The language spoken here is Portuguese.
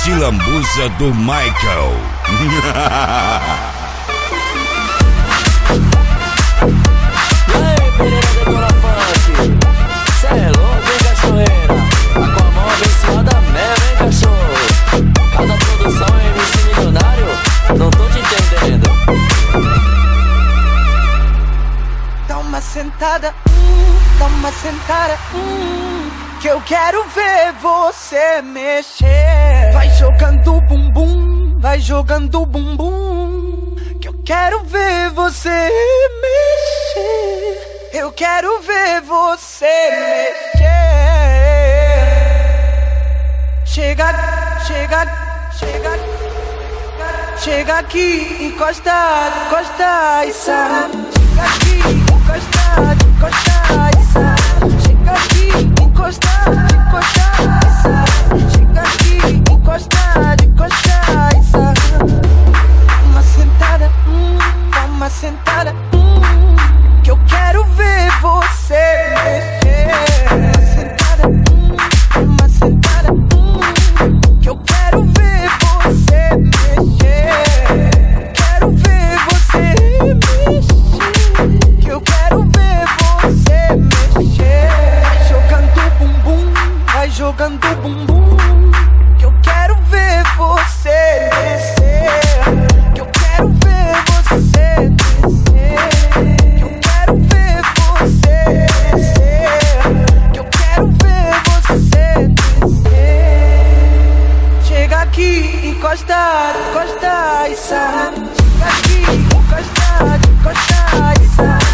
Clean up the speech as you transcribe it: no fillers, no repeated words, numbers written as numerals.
de lambuza do Michael. E aí, Pereira Detona Funk, cê é louco, hein, cachoeira? Tá com a mão abençoada mesmo, hein, cachorro? Cada produção é MC milionário? Não tô te entendendo. Dá uma sentada, que eu quero ver você mexer. Vai jogando bumbum, vai jogando bumbum, que eu quero ver você mexer. Eu quero ver você mexer. Chega, chega, chega, chega aqui, encosta, encosta e sai. Chega aqui, encosta, encosta e sai. Chega aqui, encosta, encosta e sai. Chega aqui, encosta, encosta e sai. Dá uma sentada, que eu quero ver você mexer. Uma sentada, que eu quero ver você mexer. Quero ver você mexer. Que eu quero ver você mexer. Vai jogando bumbum, vai jogando bumbum, que eu quero ver você descer. Que eu quero ver você descer. Que eu quero ver você descer. Que eu quero ver você descer. Chega aqui, encosta, encosta e sai. Chega aqui, encosta, encosta e sai.